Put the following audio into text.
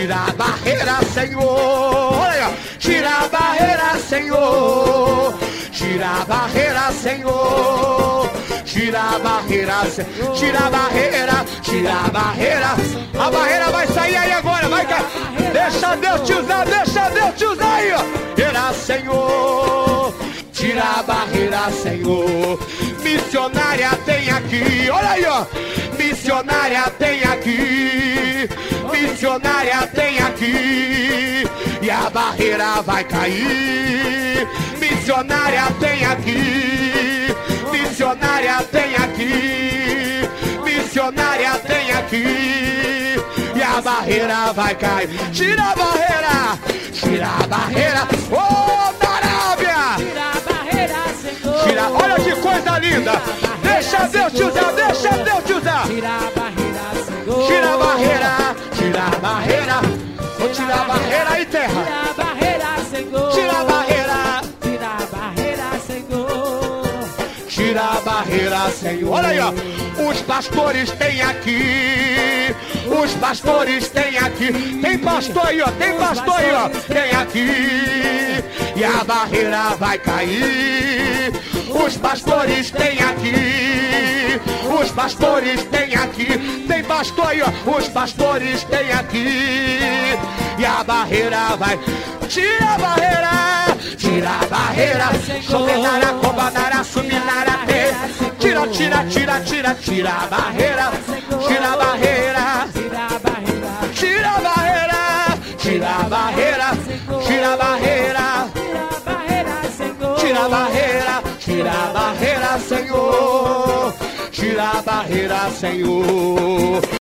tira a barreira, Senhor. Olha aí, ó. Tira a barreira, Senhor. Tira a barreira, Senhor. Tira a barreira, Senhor. Tira a barreira, tira a barreira. A barreira vai sair aí agora, vai cair. Deixa Deus te usar, deixa Deus te usar aí, ó. Tira, Senhor. Tira a barreira, Senhor. Missionária tem aqui, olha aí, ó. Missionária tem aqui. Missionária tem aqui. E a barreira vai cair. Missionária tem aqui. Missionária tem aqui. Missionária tem aqui. E a barreira vai cair. Tira a barreira. Tira a barreira. Ô, da Arábia. Tira a barreira, Senhor. Tira, olha que coisa linda. Deixa Deus te usar, deixa Deus te usar. Tira a barreira, Senhor. Tira a barreira, tira a barreira. Vou tirar a barreira aí, terra. Tira a barreira, Senhor. Tira a barreira. Tira a barreira, Senhor. Tira a barreira, Senhor. Olha aí, ó. Os pastores têm aqui. Os pastores têm aqui. Tem pastor aí, ó. Tem pastor aí, ó. Tem aqui. E a barreira vai cair. Os pastores têm aqui. Os pastores têm aqui. Tem pastor aí, ó. Os pastores têm aqui. E a barreira vai. Tira a barreira. Tira a barreira. Sobenara, cobanara, subinara, tira, tira, tira, tira, tira a barreira. Tira a barreira. Tira a barreira. Tira a barreira. Tira a barreira. Tira a barreira. Tira a barreira, Senhor. Tira a barreira, Senhor.